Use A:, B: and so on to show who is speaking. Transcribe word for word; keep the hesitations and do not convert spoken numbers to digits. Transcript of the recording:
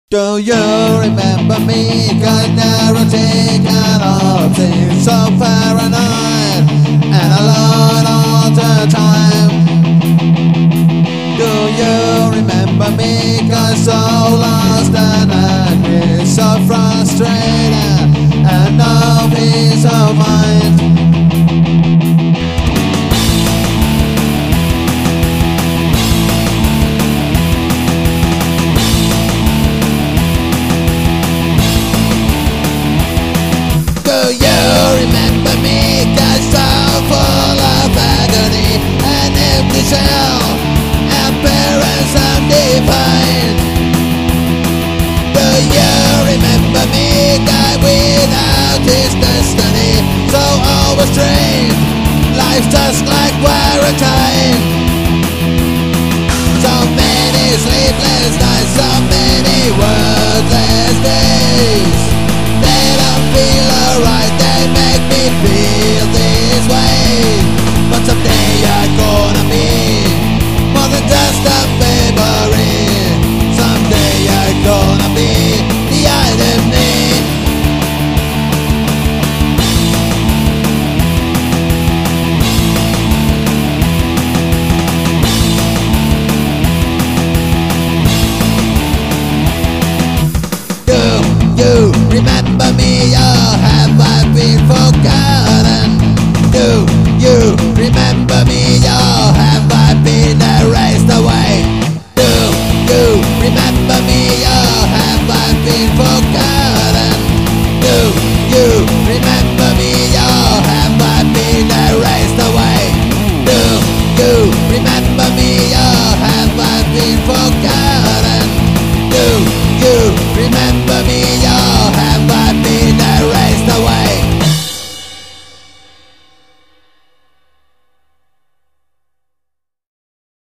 A: Do you remember me? Got neurotic and obsessed, so paranoid and alone all the time. Do you remember me? Got so lost and angry, so frustrated and no peace of mind. Do you remember me? Got so full of agony and empty shell and parents undefined. Do you remember me? Guy without his destiny, so overstrained, life's just like quarantine. So many sleepless nights, so many wordless days. They don't feel alright, they make me feel this way. But someday you're gonna be more than just a memory. Someday you're gonna be the identity. Do you remember me, or have I been forgotten? Do you remember me, or have I been erased away? Do you remember me, or have I been forgotten? Do you remember me, or have I been erased away? Do you remember me, or have I been forgotten? Do you remember